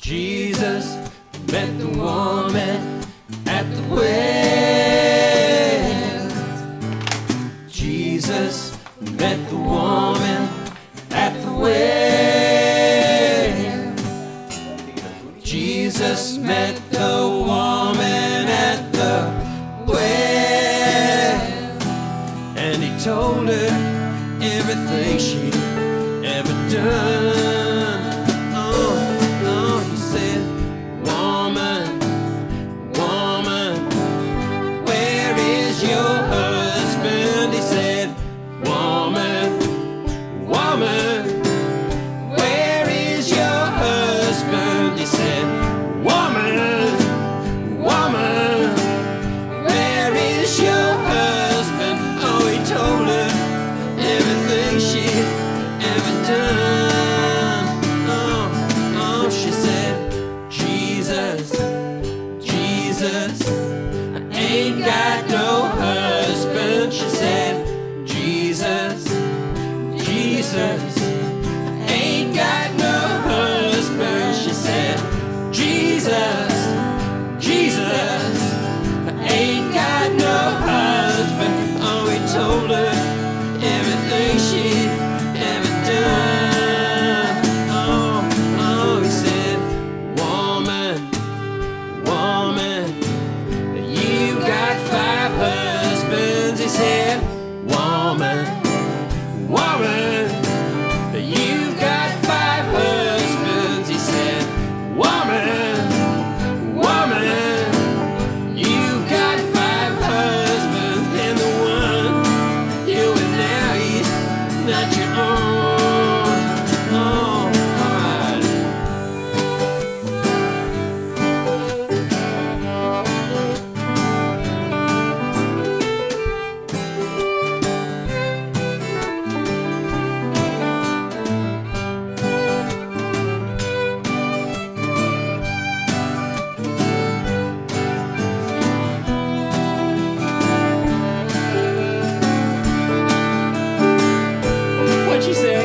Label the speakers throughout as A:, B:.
A: Jesus met the woman at the well. Jesus met the woman at the well. Jesus met the woman at the well. And he told her everything she'd ever done. He said, woman, woman, where is your husband? He said, woman, woman, where is your husband? He said, woman, woman, where is your husband? Oh, he told her everything she'd ever done. She said, Jesus, Jesus, I ain't got no husband. She said, Jesus, Jesus, I ain't got no husband. She said, Jesus, Jesus, I ain't got no husband. Oh, he told her everything she'd ever done. He said, woman, woman, you got 5 husbands. He said, woman, woman, you got 5 husbands. He said, woman, woman, you got 5 husbands, and the one you with now, he's not your own. What'd she say?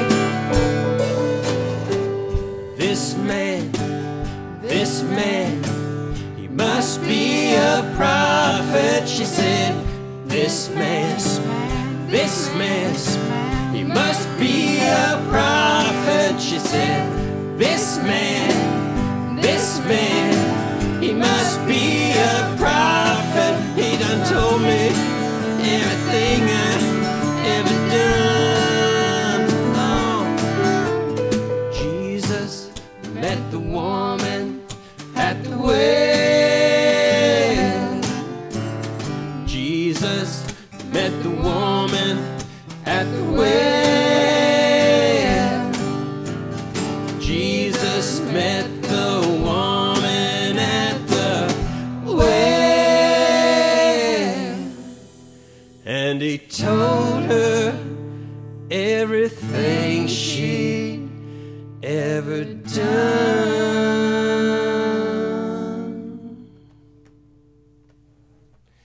A: This man, he must be a prophet. She said, this man, he must be a prophet. She said, this man, he must be a prophet. He done told me everything I ever done. Jesus met the woman at the well. Jesus met the woman at the well. Jesus met the woman at the well. And he told her everything she'd ever done.